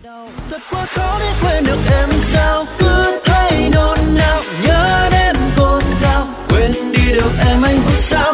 Thật quá khó để quên được em sao, cứ thấy nôn nao nhớ đến cô sao, quên đi được em anh cũng sao.